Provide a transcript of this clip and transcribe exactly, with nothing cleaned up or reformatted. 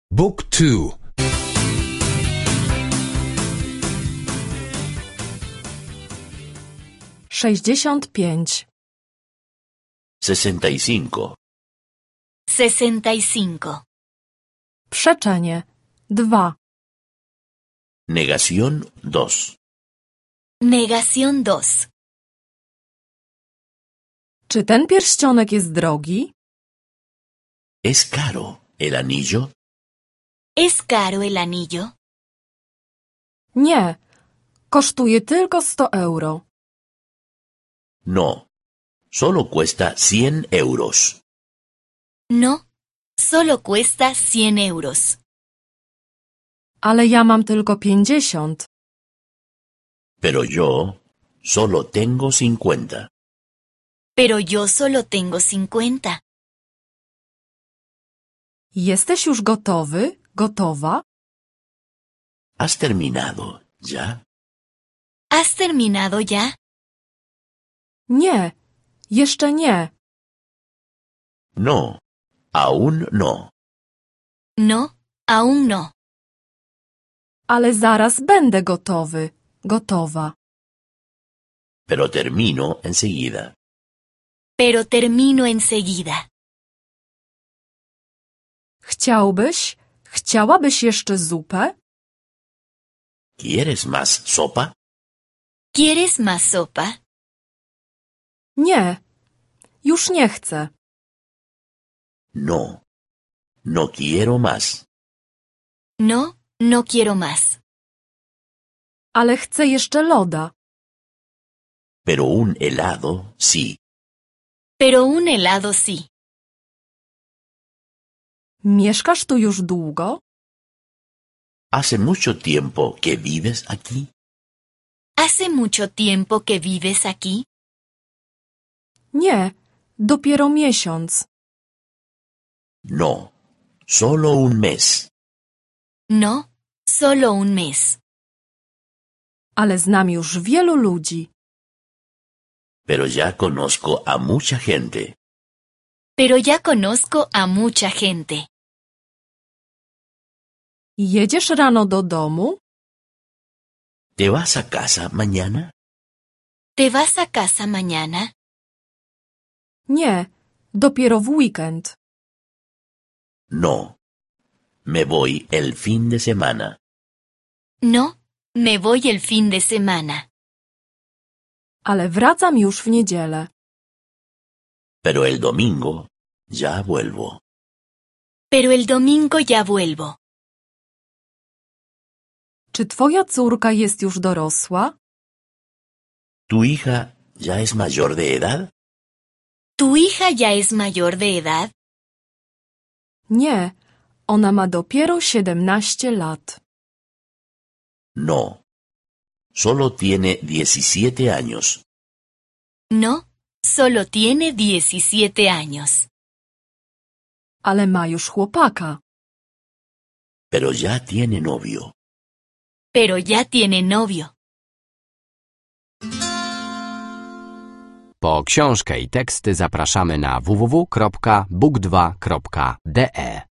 Book two. Sześćdziesiąt pięć. sesenta y cinco. Sesenta y cinco. Przeczenie. Dwa. Negación dos. Negación dos. Czy ten pierścionek jest drogi? ¿Es caro el anillo? ¿Es caro el anillo? Nie. Kosztuje tylko sto euro. No. Solo cuesta cien euros. No. Solo cuesta cien euros. Ale ja mam tylko pięćdziesiąt. Pero yo solo tengo cincuenta. Pero yo solo tengo cincuenta. Jesteś już gotowy? Gotowa? ¿Has terminado ya? ¿Has terminado ya? Nie. Jeszcze nie. No. Aún no. No, aún no. Ale zaraz będę gotowy. Gotowa. Pero termino enseguida. Pero termino enseguida. Chciałbyś? Chciałabyś jeszcze zupę? ¿Quieres más sopa? ¿Quieres más sopa? Nie. Już nie chcę. No. No quiero más. No, no quiero más. Ale chcę jeszcze loda. Pero un helado sí. Pero un helado sí. Mieszkasz tu już długo? ¿Hace mucho tiempo que vives aquí? ¿Hace mucho tiempo que vives aquí? Nie. Dopiero miesiąc. No. Solo un mes. No, solo un mes. Ale znam już wielu ludzi. Pero ya conozco a mucha gente. Pero ya conozco a mucha gente. Jedziesz rano do domu? ¿Te vas a casa mañana? ¿Te vas a casa mañana? Nie. Dopiero w weekend. No. Me voy el fin de semana. No, me voy el fin de semana. Ale wracam już w niedzielę. Pero el domingo ya vuelvo. Pero el domingo ya vuelvo. Czy twoja córka jest już dorosła? ¿Tu hija ya es mayor de edad? ¿Tu hija ya es mayor de edad? Nie. Ona ma dopiero siedemnaście lat. No. Solo tiene diecisiete años. No, solo tiene diecisiete años. Ale ma już chłopaka. Pero ya tiene novio. Pero ya tiene novio. Po książkę i teksty zapraszamy na w w w kropka book dwa kropka d e.